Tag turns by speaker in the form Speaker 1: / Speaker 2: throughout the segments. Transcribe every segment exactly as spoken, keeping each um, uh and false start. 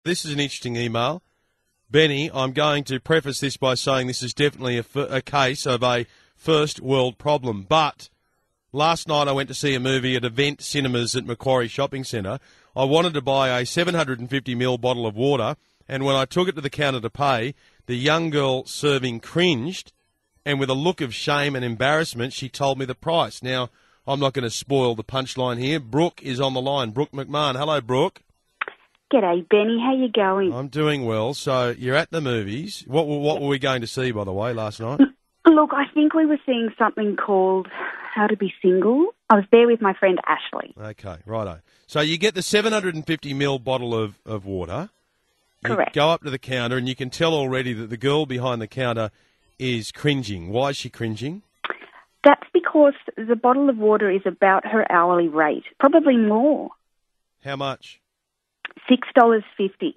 Speaker 1: This is an interesting email. Benny, I'm going to preface this by saying this is definitely a, f- a case of a first world problem. But last night I went to see a movie at Event Cinemas at Macquarie Shopping Centre. I wanted to buy a seven hundred fifty milliliter bottle of water, and when I took it to the counter to pay, the young girl serving cringed, and with a look of shame and embarrassment, she told me the price. Now, I'm not going to spoil the punchline here. Brooke is on the line. Brooke McMahon. Hello, Brooke.
Speaker 2: G'day, Benny. How you going?
Speaker 1: I'm doing well. So you're at the movies. What, what were we going to see, by the way, last night?
Speaker 2: Look, I think we were seeing something called How to Be Single. I was there with my friend Ashley.
Speaker 1: Okay, righto. So you get the seven hundred fifty milliliter bottle of, of water. You
Speaker 2: Correct.
Speaker 1: Go up to the counter, and you can tell already that the girl behind the counter is cringing. Why is she cringing?
Speaker 2: That's because the bottle of water is about her hourly rate, probably more.
Speaker 1: How much?
Speaker 2: six dollars fifty.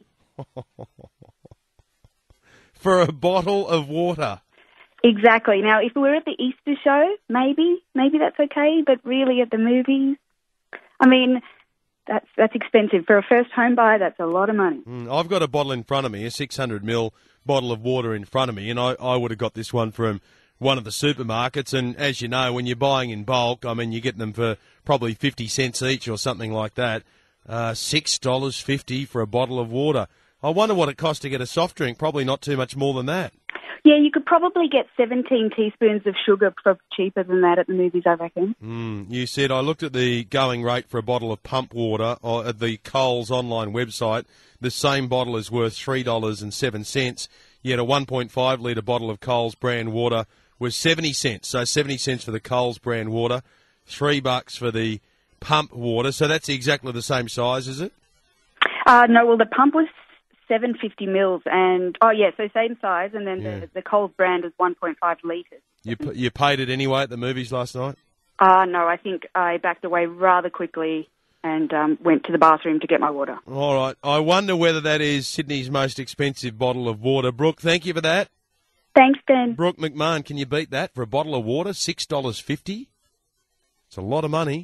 Speaker 1: For a bottle of water?
Speaker 2: Exactly. Now, if we were at the Easter show, maybe, maybe that's okay, but really at the movies, I mean, that's that's expensive. For a first home buyer, that's a lot of money.
Speaker 1: Mm, I've got a bottle in front of me, a six hundred milliliter bottle of water in front of me, and I, I would have got this one from one of the supermarkets, and as you know, when you're buying in bulk, I mean, you get them for probably fifty cents each or something like that. Uh, six dollars fifty for a bottle of water. I wonder what it costs to get a soft drink. Probably not too much more than that.
Speaker 2: Yeah, you could probably get seventeen teaspoons of sugar for cheaper than that at the movies, I reckon.
Speaker 1: Mm, you said, I looked at the going rate for a bottle of pump water or at the Coles online website. The same bottle is worth three dollars and seven cents, yet a one point five litre bottle of Coles brand water was seventy cents. So seventy cents for the Coles brand water, three bucks for the pump water. So that's exactly the same size, is it?
Speaker 2: Uh, no, well, the pump was seven hundred fifty mils, and, oh, yeah, so same size, and then
Speaker 1: Yeah.
Speaker 2: the, the Coles brand is one point five litres.
Speaker 1: You p- you paid it anyway at the movies last night?
Speaker 2: Uh, no, I think I backed away rather quickly and um, went to the bathroom to get my water.
Speaker 1: All right. I wonder whether that is Sydney's most expensive bottle of water. Brooke, thank you for that.
Speaker 2: Thanks, Ben.
Speaker 1: Brooke McMahon, can you beat that for a bottle of water? six dollars fifty? It's a lot of money.